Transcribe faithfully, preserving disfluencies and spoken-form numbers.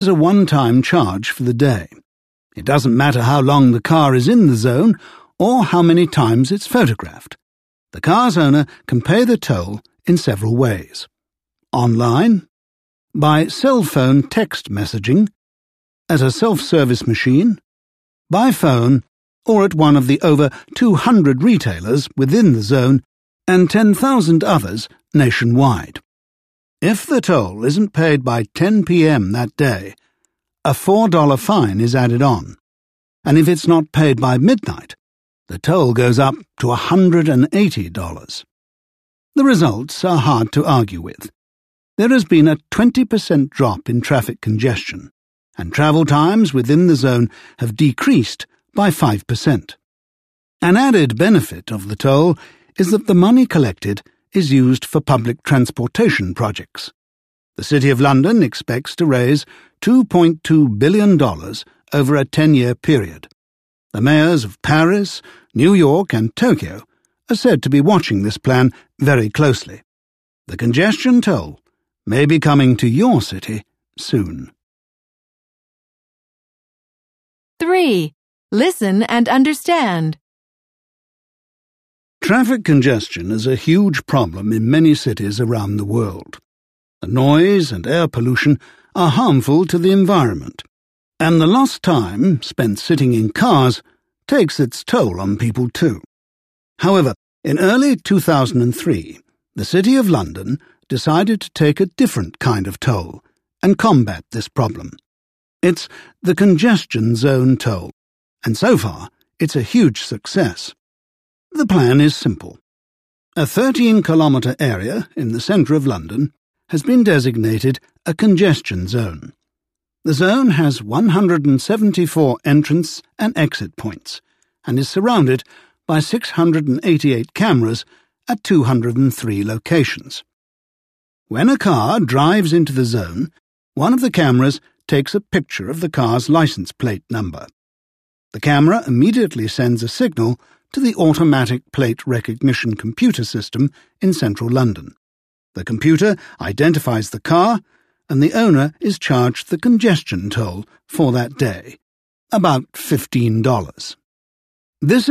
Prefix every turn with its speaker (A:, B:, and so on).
A: as a one-time charge for the day. It doesn't matter how long the car is in the zone or how many times it's photographed. The car's owner can pay the toll in several ways. Online, by cell phone text messaging, at a self-service machine, by phone, or at one of the over two hundred retailers within the zone and ten thousand others nationwide. If the toll isn't paid by ten p m that day, a four dollar fine is added on, and if it's not paid by midnight, the toll goes up to one hundred eighty dollars. The results are hard to argue with. There has been a twenty percent drop in traffic congestion, and travel times within the zone have decreased by five percent. An added benefit of the toll is that the money collected is used for public transportation projects. The City of London expects to raise two point two billion dollars over a ten-year period. The mayors of Paris, New York and Tokyo are said to be watching this plan very closely. The congestion toll may be coming to your city soon.
B: three. Listen and understand.
A: Traffic congestion is a huge problem in many cities around the world. The noise and air pollution are harmful to the environment, and the lost time spent sitting in cars takes its toll on people too. However, in early two thousand three, the City of London decided to take a different kind of toll and combat this problem. It's the congestion zone toll, and so far it's a huge success. The plan is simple. A thirteen kilometre area in the centre of London has been designated a congestion zone. The zone has one hundred seventy-four entrance and exit points and is surrounded by six hundred eighty-eight cameras at two hundred three locations. When a car drives into the zone, one of the cameras takes a picture of the car's license plate number. The camera immediately sends a signal to the automatic plate recognition computer system in central London. The computer identifies the car, and the owner is charged the congestion toll for that day, about fifteen dollars. This